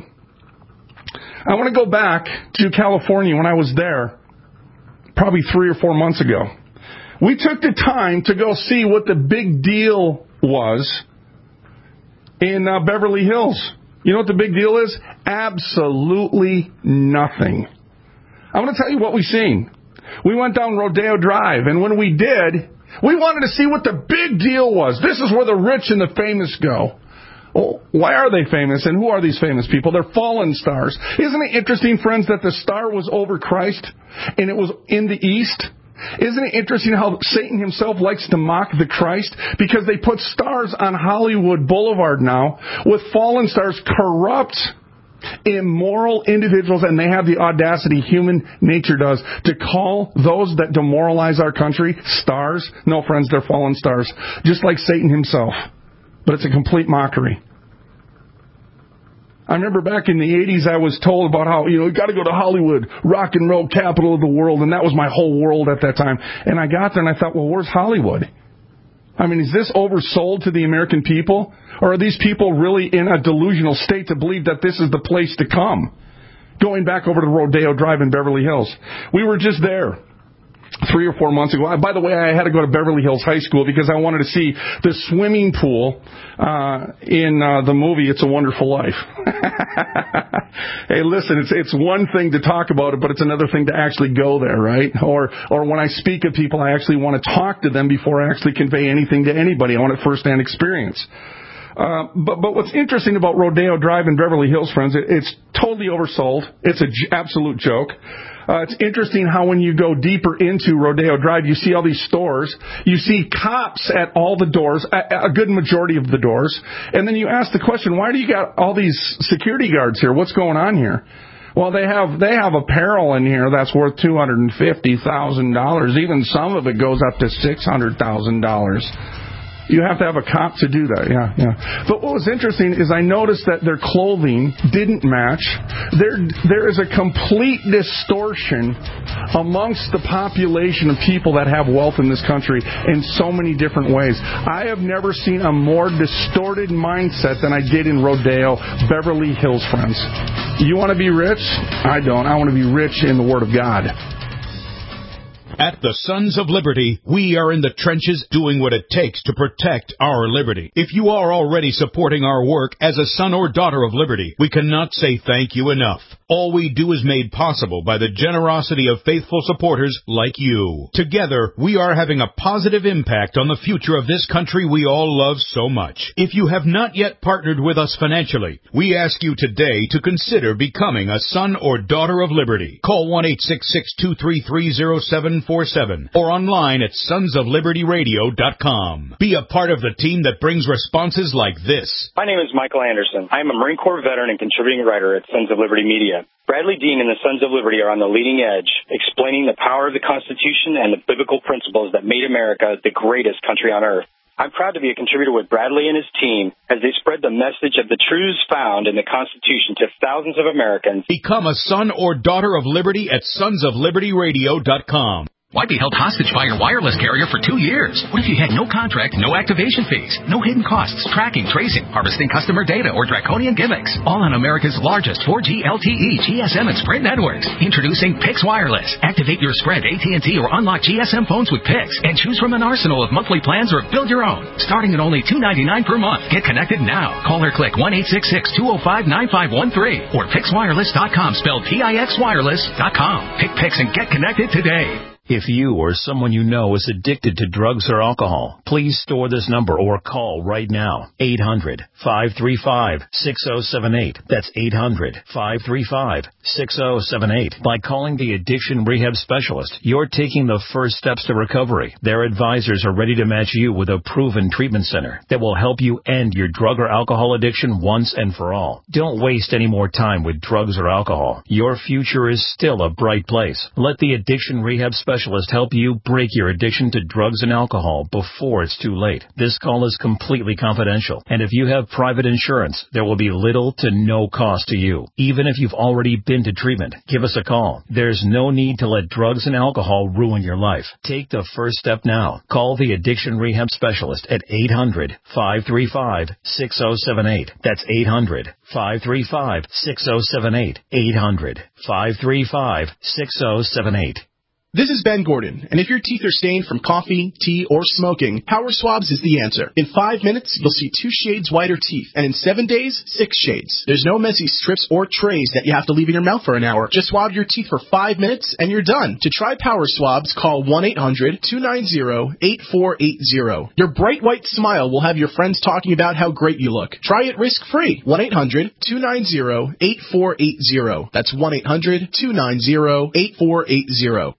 I want to go back to California when I was there probably three or four months ago. We took the time to go see what the big deal was in uh, Beverly Hills. You know what the big deal is? Absolutely nothing. I want to tell you what we seen. We went down Rodeo Drive, and when we did, we wanted to see what the big deal was. This is where the rich and the famous go. Well, why are they famous, and who are these famous people? They're fallen stars. Isn't it interesting, friends, that the star was over Christ, and it was in the east? Isn't it interesting how Satan himself likes to mock the Christ? Because they put stars on Hollywood Boulevard now with fallen stars, corrupt, immoral individuals, and they have the audacity, human nature does, to call those that demoralize our country stars. No, friends, they're fallen stars, just like Satan himself. But it's a complete mockery. I remember back in the eighties, I was told about how, you know, you got to go to Hollywood, rock and roll capital of the world, and that was my whole world at that time. And I got there and I thought, well, where's Hollywood? I mean, is this oversold to the American people? Or are these people really in a delusional state to believe that this is the place to come? Going back over to Rodeo Drive in Beverly Hills. We were just there three or four months ago. By the way, I had to go to Beverly Hills High School because I wanted to see the swimming pool uh, in uh, the movie It's a Wonderful Life. Hey, listen, it's it's one thing to talk about it, but it's another thing to actually go there, right? Or or when I speak of people, I actually want to talk to them before I actually convey anything to anybody. I want a first-hand experience. Uh, but but what's interesting about Rodeo Drive in Beverly Hills, friends, it, it's totally oversold. It's an j- absolute joke. Uh, it's interesting how when you go deeper into Rodeo Drive, you see all these stores. You see cops at all the doors, a, a good majority of the doors. And then you ask the question, why do you got all these security guards here? What's going on here? Well, they have they have apparel in here that's worth two hundred fifty thousand dollars. Even some of it goes up to six hundred thousand dollars. You have to have a cop to do that, yeah, yeah. But what was interesting is I noticed that their clothing didn't match. There, there is a complete distortion amongst the population of people that have wealth in this country in so many different ways. I have never seen a more distorted mindset than I did in Rodeo, Beverly Hills, friends. You want to be rich? I don't. I want to be rich in the Word of God. At the Sons of Liberty, we are in the trenches doing what it takes to protect our liberty. If you are already supporting our work as a son or daughter of liberty, we cannot say thank you enough. All we do is made possible by the generosity of faithful supporters like you. Together, we are having a positive impact on the future of this country we all love so much. If you have not yet partnered with us financially, we ask you today to consider becoming a son or daughter of liberty. Call one eight six six, two three three, zero seven four seven or online at sons of liberty radio dot com. Be a part of the team that brings responses like this. My name is Michael Anderson. I am a Marine Corps veteran and contributing writer at Sons of Liberty Media. Bradley Dean and the Sons of Liberty are on the leading edge, explaining the power of the Constitution and the biblical principles that made America the greatest country on earth. I'm proud to be a contributor with Bradley and his team as they spread the message of the truths found in the Constitution to thousands of Americans. Become a son or daughter of liberty at sons of liberty radio dot com. Why be held hostage by your wireless carrier for two years? What if you had no contract, no activation fees, no hidden costs, tracking, tracing, harvesting customer data, or draconian gimmicks? All on America's largest four G L T E, G S M, and Sprint networks. Introducing Pix Wireless. Activate your Sprint, A T and T, or unlock G S M phones with Pix and choose from an arsenal of monthly plans or build your own. Starting at only two dollars and ninety-nine cents per month. Get connected now. Call or click one eight six six, two oh five, nine five one three or pix wireless dot com, spelled P I X wireless dot com. Pick Pix and get connected today. If you or someone you know is addicted to drugs or alcohol, please store this number or call right now. eight hundred, five three five, six oh seven eight. That's eight hundred, five three five, six oh seven eight. By calling the Addiction Rehab Specialist, you're taking the first steps to recovery. Their advisors are ready to match you with a proven treatment center that will help you end your drug or alcohol addiction once and for all. Don't waste any more time with drugs or alcohol. Your future is still a bright place. Let the Addiction Rehab Specialist Specialist help you break your addiction to drugs and alcohol before it's too late. This call is completely confidential, and if you have private insurance, there will be little to no cost to you. Even if you've already been to treatment, give us a call. There's no need to let drugs and alcohol ruin your life. Take the first step now. Call the Addiction Rehab Specialist at eight hundred, five three five, six oh seven eight. That's eight hundred, five three five, six oh seven eight. eight hundred, five three five, six oh seven eight. This is Ben Gordon, and if your teeth are stained from coffee, tea, or smoking, Power Swabs is the answer. In five minutes, you'll see two shades whiter teeth, and in seven days, six shades. There's no messy strips or trays that you have to leave in your mouth for an hour. Just swab your teeth for five minutes, and you're done. To try Power Swabs, call one eight hundred, two nine zero, eight four eight zero. Your bright white smile will have your friends talking about how great you look. Try it risk-free. one eight hundred, two nine zero, eight four eight zero. That's one eight hundred, two nine zero, eight four eight zero.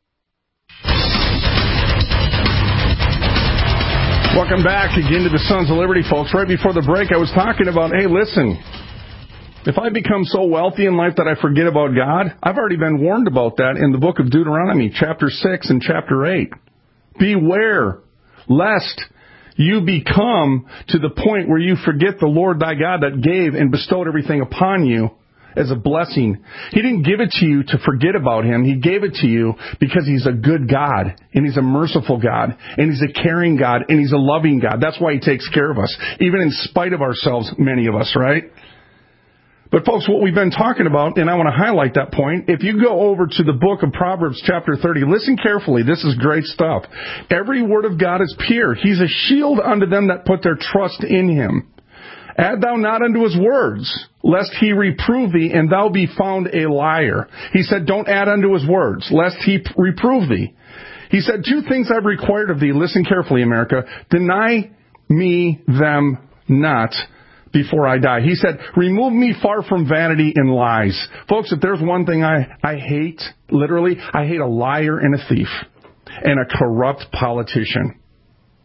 Welcome back again to the Sons of Liberty, folks. Right before the break, I was talking about, hey, listen, if I become so wealthy in life that I forget about God, I've already been warned about that in the book of Deuteronomy, chapter six and chapter eight. Beware, lest you become to the point where you forget the Lord thy God that gave and bestowed everything upon you as a blessing. He didn't give it to you to forget about Him. He gave it to you because He's a good God, and He's a merciful God, and He's a caring God, and He's a loving God. That's why He takes care of us, even in spite of ourselves, many of us, right? But folks, what we've been talking about, and I want to highlight that point, if you go over to the book of Proverbs chapter thirty, listen carefully, this is great stuff. Every word of God is pure. He's a shield unto them that put their trust in Him. Add thou not unto His words, lest He reprove thee, and thou be found a liar. He said, don't add unto His words, lest He reprove thee. He said, two things I've required of thee. Listen carefully, America. Deny me them not before I die. He said, remove me far from vanity and lies. Folks, if there's one thing I, I hate, literally, I hate a liar and a thief and a corrupt politician.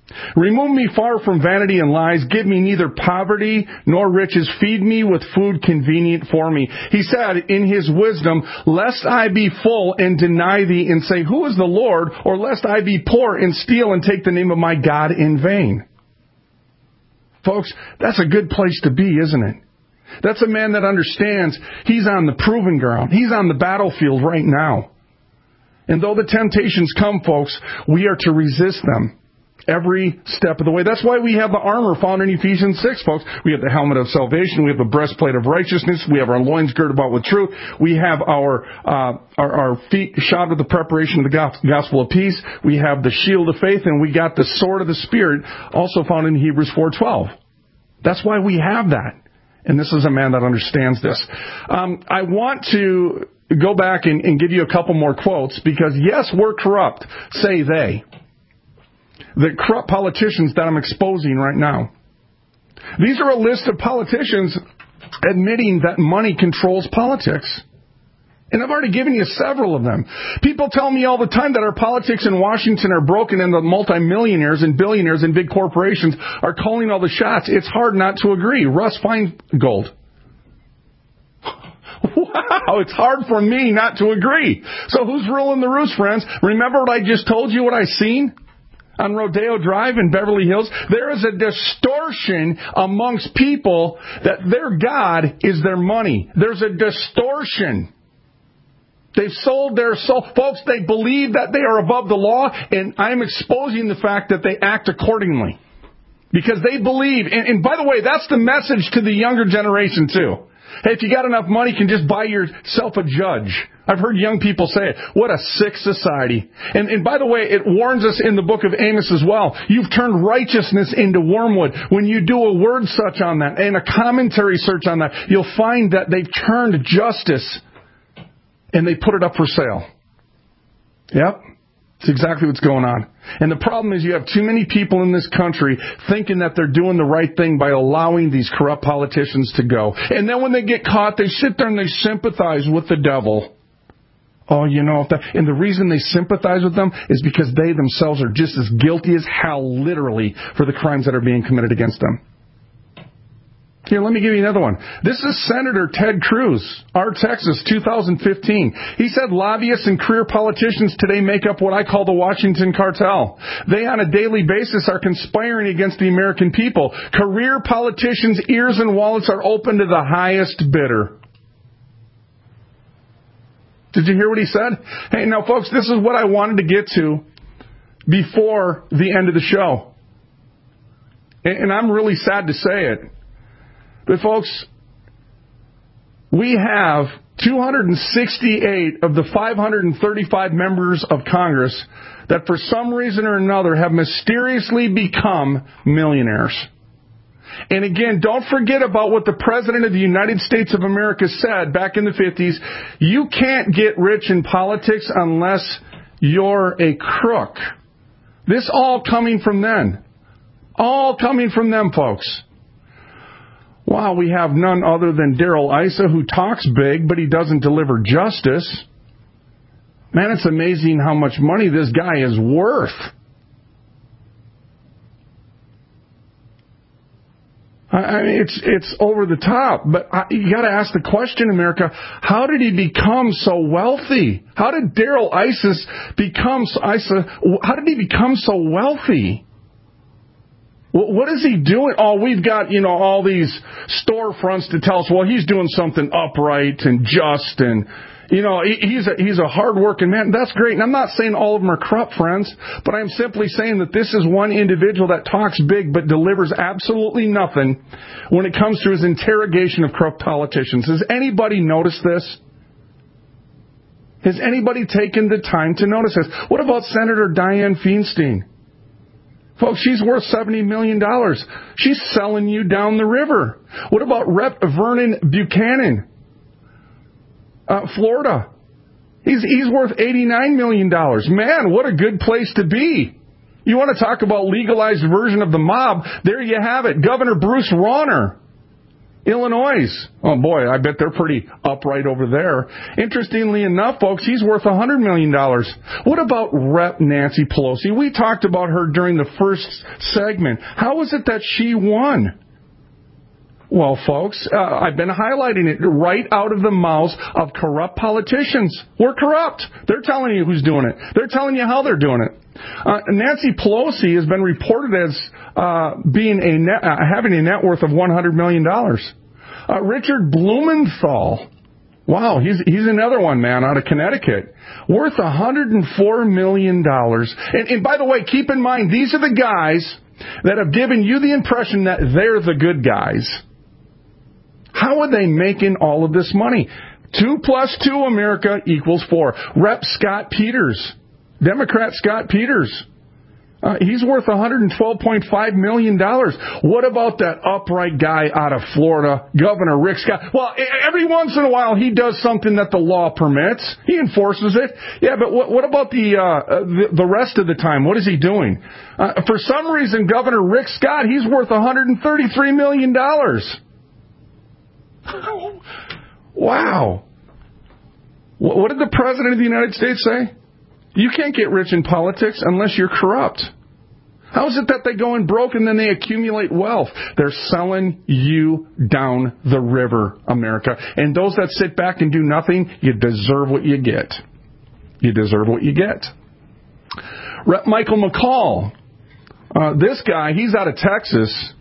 Remove me far from vanity and lies. Give me neither poverty nor riches. Feed me with food convenient for me. He said in his wisdom, lest I be full and deny thee and say, who is the Lord? Or lest I be poor and steal and take the name of my God in vain. Folks, that's a good place to be, isn't it? That's a man that understands he's on the proving ground. He's on the battlefield right now. And though the temptations come, folks, we are to resist them every step of the way. That's why we have the armor found in Ephesians six, folks. We have the helmet of salvation. We have the breastplate of righteousness. We have our loins girded about with truth. We have our, uh, our, our feet shod with the preparation of the gospel of peace. We have the shield of faith, and we got the sword of the Spirit, also found in Hebrews four twelve. That's why we have that. And this is a man that understands this. Um, I want to go back and, and give you a couple more quotes, because yes, we're corrupt, say they. The corrupt politicians that I'm exposing right now. These are a list of politicians admitting that money controls politics. And I've already given you several of them. People tell me all the time that our politics in Washington are broken and the multimillionaires and billionaires and big corporations are calling all the shots. It's hard not to agree. Russ Feingold. Wow, it's hard for me not to agree. So who's ruling the roost, friends? Remember what I just told you, what I seen on Rodeo Drive in Beverly Hills? There is a distortion amongst people that their God is their money. There's a distortion. They've sold their soul. Folks, they believe that they are above the law, and I'm exposing the fact that they act accordingly. Because they believe, and, and by the way, that's the message to the younger generation too. Hey, if you got enough money, you can just buy yourself a judge. I've heard young people say it. What a sick society. And, and by the way, it warns us in the book of Amos as well. You've turned righteousness into wormwood. When you do a word search on that and a commentary search on that, you'll find that they've turned justice and they put it up for sale. Yep. It's exactly what's going on. And the problem is you have too many people in this country thinking that they're doing the right thing by allowing these corrupt politicians to go. And then when they get caught, they sit there and they sympathize with the devil. Oh, you know, if that, and the reason they sympathize with them is because they themselves are just as guilty as hell, literally, for the crimes that are being committed against them. Here, let me give you another one. This is Senator Ted Cruz, our Texas, two thousand fifteen. He said lobbyists and career politicians today make up what I call the Washington cartel. They, on a daily basis, are conspiring against the American people. Career politicians' ears and wallets are open to the highest bidder. Did you hear what he said? Hey, now, folks, this is what I wanted to get to before the end of the show. And I'm really sad to say it. But, folks, we have two hundred sixty-eight of the five hundred thirty-five members of Congress that for some reason or another have mysteriously become millionaires. And again, don't forget about what the President of the United States of America said back in the fifties. You can't get rich in politics unless you're a crook. This all coming from them. All coming from them, folks. Wow, we have none other than Darrell Issa, who talks big, but he doesn't deliver justice. Man, it's amazing how much money this guy is worth. I mean, it's it's over the top. But I, you got to ask the question, America: how did he become so wealthy? How did Darrell Issa become? Issa, how did he become so wealthy? What is he doing? Oh, we've got, you know, all these storefronts to tell us, well, he's doing something upright and just, and, you know, he's a, he's a hard-working man. That's great. And I'm not saying all of them are corrupt, friends, but I'm simply saying that this is one individual that talks big but delivers absolutely nothing when it comes to his interrogation of corrupt politicians. Has anybody noticed this? Has anybody taken the time to notice this? What about Senator Dianne Feinstein? Folks, she's worth seventy million dollars. She's selling you down the river. What about Representative Vernon Buchanan? Uh, Florida. He's, he's worth eighty-nine million dollars. Man, what a good place to be. You want to talk about legalized version of the mob? There you have it. Governor Bruce Rauner. Illinois. Oh, boy, I bet they're pretty upright over there. Interestingly enough, folks, he's worth one hundred million dollars. What about Rep Nancy Pelosi? We talked about her during the first segment. How is it that she won? Well, folks, uh, I've been highlighting it right out of the mouths of corrupt politicians. We're corrupt. They're telling you who's doing it. They're telling you how they're doing it. Uh, Nancy Pelosi has been reported as uh, being a net, uh, having a net worth of one hundred million dollars. Uh, Richard Blumenthal, wow, he's he's another one, man, out of Connecticut, worth one hundred four million dollars. And, and by the way, keep in mind, these are the guys that have given you the impression that they're the good guys. How are they making all of this money? Two plus two, America, equals four. Rep Scott Peters, Democrat Scott Peters, uh, he's worth one hundred twelve point five million dollars. What about that upright guy out of Florida, Governor Rick Scott? Well, every once in a while he does something that the law permits. He enforces it. Yeah, but what, what about the, uh, the the rest of the time? What is he doing? Uh, for some reason, Governor Rick Scott, he's worth one hundred thirty-three million dollars. Wow. What did the President of the United States say? You can't get rich in politics unless you're corrupt. How is it that they go in broke and then they accumulate wealth? They're selling you down the river, America. And those that sit back and do nothing, you deserve what you get. You deserve what you get. Rep Michael McCall. Uh, this guy, he's out of Texas.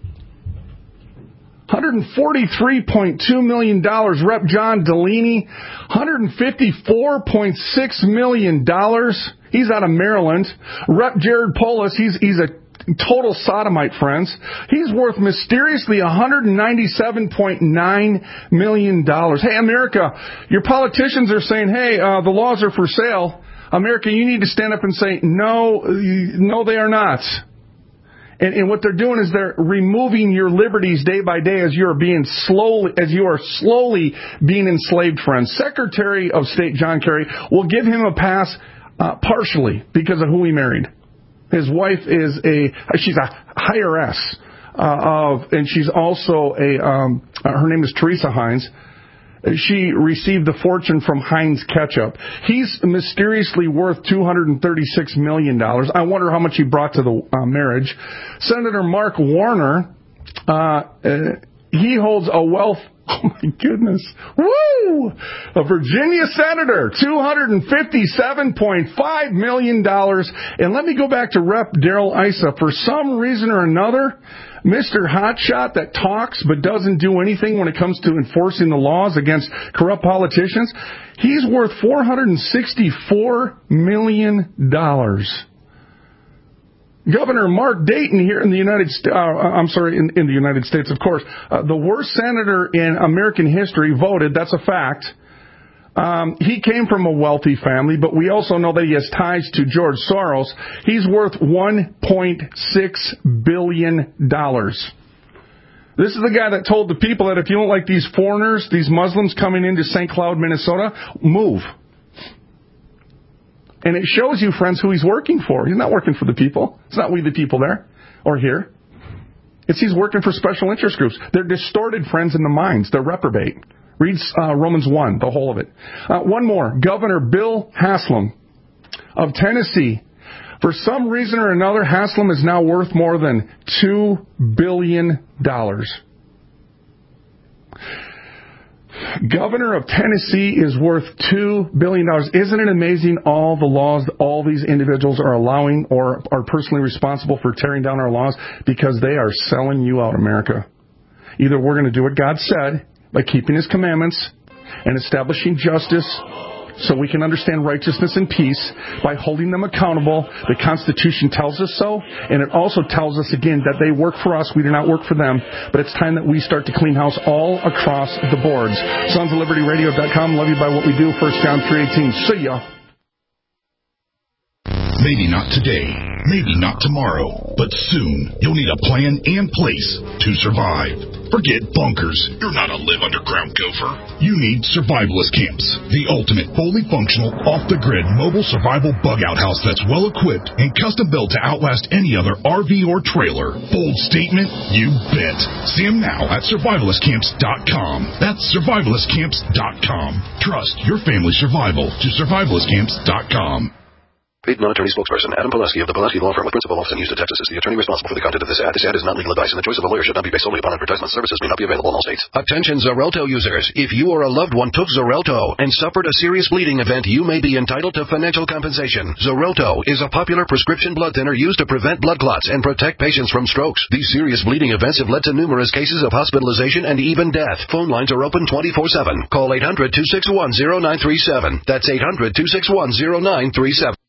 one hundred forty-three point two million dollars. Rep John Delaney, one hundred fifty-four point six million dollars. He's out of Maryland. Rep Jared Polis, he's he's a total sodomite, friends. He's worth mysteriously one hundred ninety-seven point nine million dollars. Hey, America, your politicians are saying, hey, uh, the laws are for sale. America, you need to stand up and say, no, no, they are not. And, and what they're doing is they're removing your liberties day by day as you are being slowly, as you are slowly being enslaved, friends. Secretary of State John Kerry will give him a pass uh, partially because of who he married. His wife is a, she's a higheress uh, of, and she's also a, um, uh, her name is Teresa Heinz. She received the fortune from Heinz Ketchup. He's mysteriously worth two hundred thirty-six million dollars. I wonder how much he brought to the uh, marriage. Senator Mark Warner, uh, uh, he holds a wealth, oh my goodness, woo! A Virginia senator, two hundred fifty-seven point five million dollars. And let me go back to Rep Darrell Issa. For some reason or another, Mister Hotshot that talks but doesn't do anything when it comes to enforcing the laws against corrupt politicians, he's worth four hundred sixty-four million dollars. Governor Mark Dayton here in the United States, uh, I'm sorry, in, in the United States, of course, uh, the worst senator in American history voted, that's a fact. Um, he came from a wealthy family, but we also know that he has ties to George Soros. He's worth one point six billion dollars. This is the guy that told the people that if you don't like these foreigners, these Muslims coming into Saint Cloud, Minnesota, move. And it shows you, friends, who he's working for. He's not working for the people. It's not we the people there or here. It's he's working for special interest groups. They're distorted, friends, in the minds. They're reprobate. Read uh, Romans one, the whole of it. Uh, one more. Governor Bill Haslam of Tennessee. For some reason or another, Haslam is now worth more than two billion dollars. Governor of Tennessee is worth two billion dollars. Isn't it amazing all the laws all these individuals are allowing or are personally responsible for tearing down our laws? Because they are selling you out, America. Either we're going to do what God said by keeping His commandments and establishing justice so we can understand righteousness and peace by holding them accountable. The Constitution tells us so, and it also tells us again that they work for us. We do not work for them, but it's time that we start to clean house all across the boards. Sons of Liberty Radio dot com. Love you by what we do. First John three eighteen. See ya. Maybe not today, maybe not tomorrow, but soon you'll need a plan and place to survive. Forget bunkers. You're not a live underground gopher. You need Survivalist Camps, the ultimate fully functional, off-the-grid mobile survival bug-out house that's well-equipped and custom-built to outlast any other R V or trailer. Bold statement? You bet. See them now at survivalist camps dot com. That's survivalist camps dot com. Trust your family's survival to survivalist camps dot com. Paid non-attorney spokesperson Adam Pulaski of the Pulaski Law Firm with principal office in Houston, Texas, is the attorney responsible for the content of this ad. This ad is not legal advice, and the choice of a lawyer should not be based solely upon advertisement. Services may not be available in all states. Attention Xarelto users. If you or a loved one took Xarelto and suffered a serious bleeding event, you may be entitled to financial compensation. Xarelto is a popular prescription blood thinner used to prevent blood clots and protect patients from strokes. These serious bleeding events have led to numerous cases of hospitalization and even death. Phone lines are open twenty-four seven. Call eight hundred two six one zero nine three seven. That's eight hundred two six one zero nine three seven.